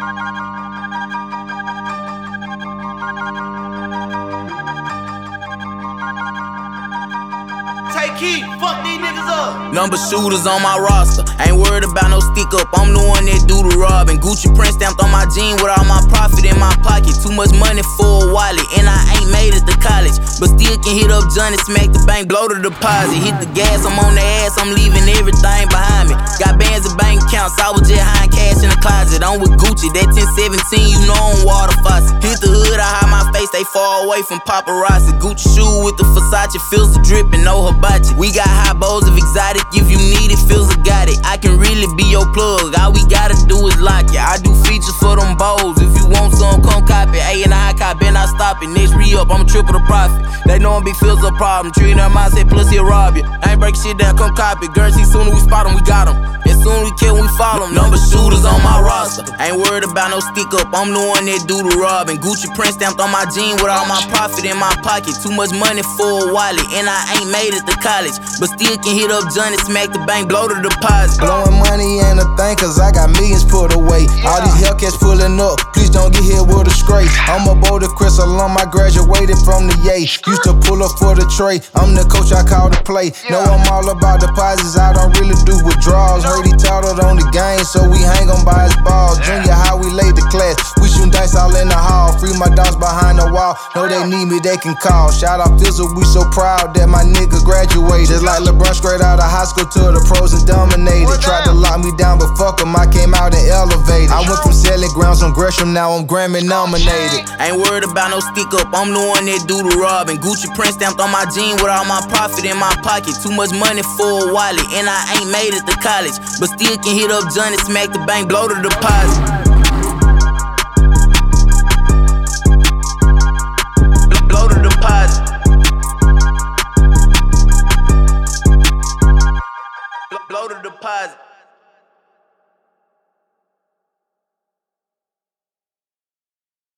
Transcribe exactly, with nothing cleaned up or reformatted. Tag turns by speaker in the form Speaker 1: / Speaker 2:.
Speaker 1: Take heat, fuck these niggas up.
Speaker 2: Number shooters on my roster, ain't worried about no stick up. I'm the one that do the robbing. Gucci print stamped on my jean with all my profit in my pocket. Too much money for a wallet, and I ain't made it to college, but still can hit up Johnny, smack the bank, blow the deposit. Hit the gas, I'm on the ass, I'm leaving everything behind me. Got bands and bank accounts, I was just hiding cash in the closet. I'm with Gucci, that ten seventeen, you know I'm water faucet. Hit the hood, I hide my face, they far away from paparazzi. Gucci shoe with the Versace, feels the drip and no hibachi. We got high bowls of exotic, if you need it, feels I got it. I can really be your plug, all we gotta do is lock it. I do features for them bowls, if you want some, come copy. A and I cop, and I stop it. Next re-up, I'm triple the profit. They know I'm big feels a problem, treating her mindset, plus he'll rob you. I ain't break shit down, come copy. Guarantee soon as we spot 'em, we got 'em. As soon as we kill 'em, we follow 'em. Number shooters on my roster, ain't worried about no stick up. I'm the one that do the robbing. Gucci print stamped on my jean with all my profit in my pocket. Too much money for a wallet, and I ain't made it to college, but still can hit up Johnny, smack the bank, blow the deposit.
Speaker 3: Blowing money ain't a thing, cause I got millions put away. All these Hellcats pulling up, please don't get hit with a scrape. I'm a Boulder Crest alum, I graduated from the Yale. Used to pull up for the tray, I'm the coach, I call the play. Know I'm all about deposits, I don't really do withdrawals. Heard he touted on the game, so we hang on by his balls. Junior high, we laid the class, we shoot dice all in the hall. Free my dogs behind the wall, know they need me, they can call. Shout out Fizzle, we so proud that my nigga graduated. Just like LeBron straight out of high school to the pros and dominated. Tried to lock me down, but fuck 'em, I came out and elevated. I went from selling grounds on Gresham, now I'm Grammy nominated.
Speaker 2: Ain't worried about no stick up, I'm the one that do the robbing. Gucci print stamped on my jean with all my profit in my pocket. Too much money for a wallet, and I ain't made it to college, but still can hit up Johnny, smack the bank, blow the deposit.